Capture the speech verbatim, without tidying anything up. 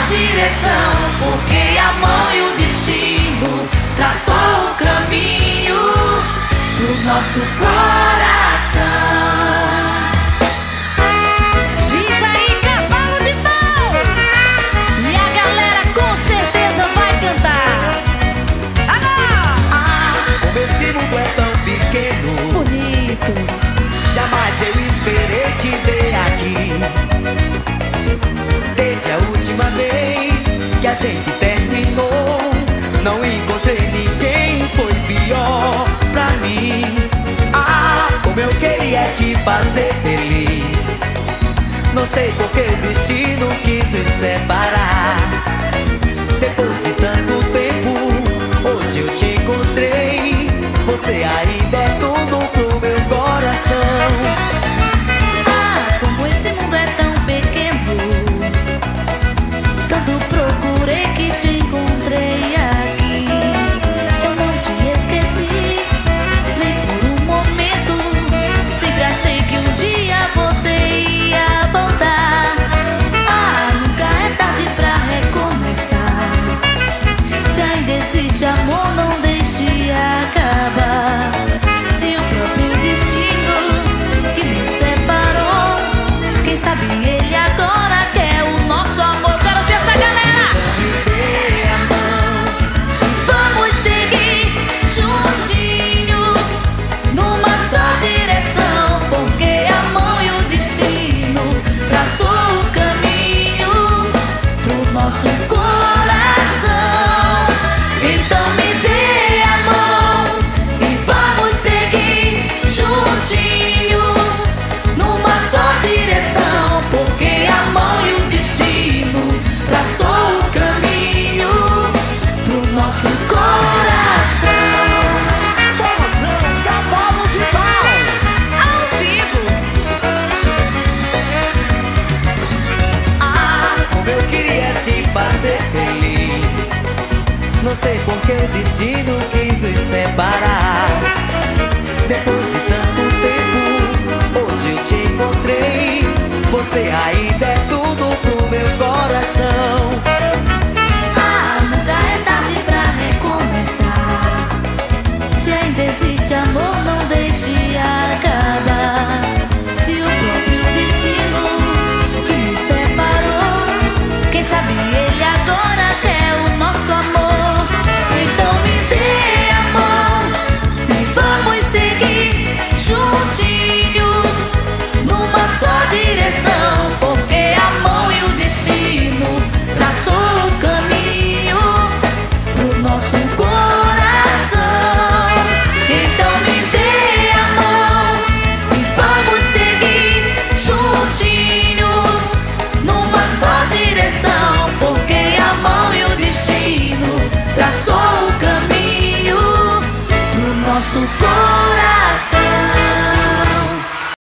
direção, porque a mão e o destino traçou o caminho pro nosso coração. Diz aí, cavalo de pau! E a galera com certeza vai cantar. Agora! Ah, como esse mundo é tão pequeno, Bonito! jamais eu esperei te ver aqui. Desde a última vez que a gente terminou, não encontrei ninguém, foi pior pra mim. Ah, como eu queria te fazer feliz. Não sei por que o destino quis nos separar. Depois de tanto tempo, hoje eu te encontrei. Você ainda é tudo pro meu coração. Ah, como esse mundo é tão pequeno, tanto procurei que te encontrei aqui. Eu não te esqueci, nem por um momento. Sempre achei que um dia você ia voltar. Ah, nunca é tarde pra recomeçar. Se ainda existe amor, não deixe acabar. Se o próprio destino que nos separou, quem sabe ele agora quer o nosso amor. Quero ver essa galera! Dê a mão, Vamos seguir juntinhos numa só direção, porque a mão e o destino traçou o caminho pro nosso coração. Então me dê a mão e vamos seguir juntinhos numa só direção, porque a mão e o destino traçou o caminho pro nosso coração. forrozão, cavalo de pau. Ao vivo! Ah, como eu queria te fazer feliz. Não sei por que o destino quis nos separar. Depois de tanto tempo, hoje eu te encontrei. Você ainda é tudo pro meu coração. Ah, nunca é tarde pra recomeçar. Se ainda existe amor, não deixe acabar. Se o próprio destino que nos separou, quem sabe ele agora quer o nosso amor. Então me dê a mão e vamos seguir juntinhos numa só direção, porque a mão e o destino traçou o caminho pro nosso coração. Então me dê a mão e vamos seguir juntinhos numa só direção, porque a mão e o destino traçou